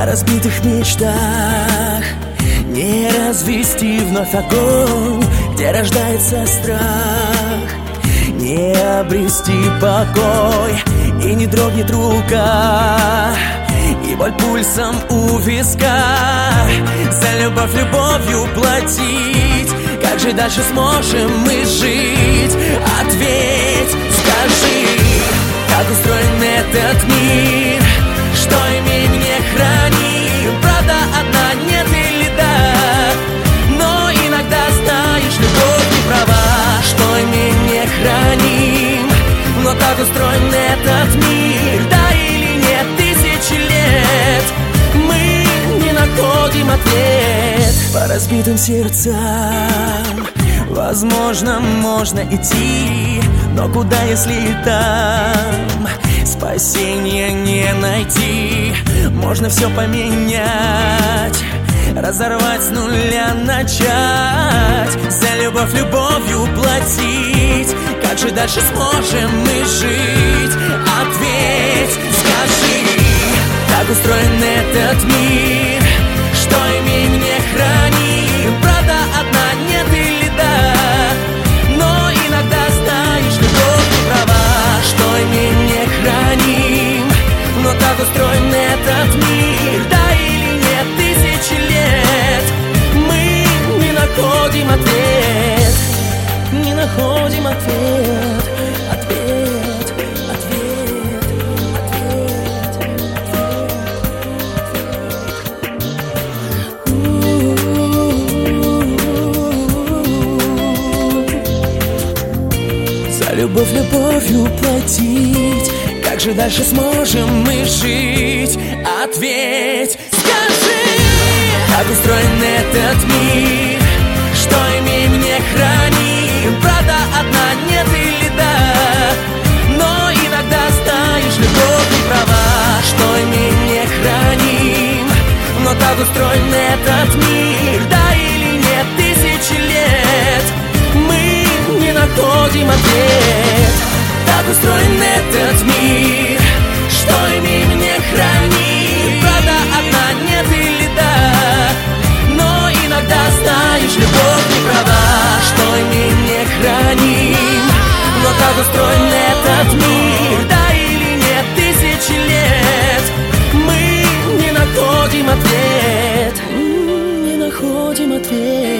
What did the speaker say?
о разбитых мечтах. Не развести вновь огонь, где рождается страх. Не обрести покой, и не дрогнет рука, и боль пульсом у виска. За любовь любовью платить, как же дальше сможем мы жить? Ответь, скажи, как устроен этот мир, что имеем, не храним. Правда одна, нет или да? Но иногда, знаешь, любовь не права. Что имеем, не храним, но так устроен этот мир. Да или нет, тысячи лет мы не находим ответ. По разбитым сердцам возможно, можно идти, но куда, если там спасения не найти? Можно все поменять, разорвать с нуля, начать. За любовь любовью платить, как же дальше сможем мы жить? Ответь, скажи, как устроен этот мир, что имеем, не храним. Правда одна, нет или да? Но иногда, знаешь, любовь не права. Что имеем, не храним, но так устроен этот мир. Да или нет, тысячи лет мы не находим ответ. Не находим ответ. Ответ, ответ, ответ, ответ. За любовь любовью платить, как же дальше сможем мы жить? Ответь, скажи, как устроен этот мир, что имеем, не храним. Правда одна, нет или да? Но иногда, знаешь, любовь не права. Что имеем, не храним, но так устроен этот мир. Да или нет, тысячи лет мы не находим ответ. Так устроен этот мир, что имеем, не храним. Правда одна, нет или да? Но иногда, знаешь, любовь не права. Что имеем, не храним, но так устроен этот мир. Да или нет, тысячи лет мы не находим ответ. Не находим ответ.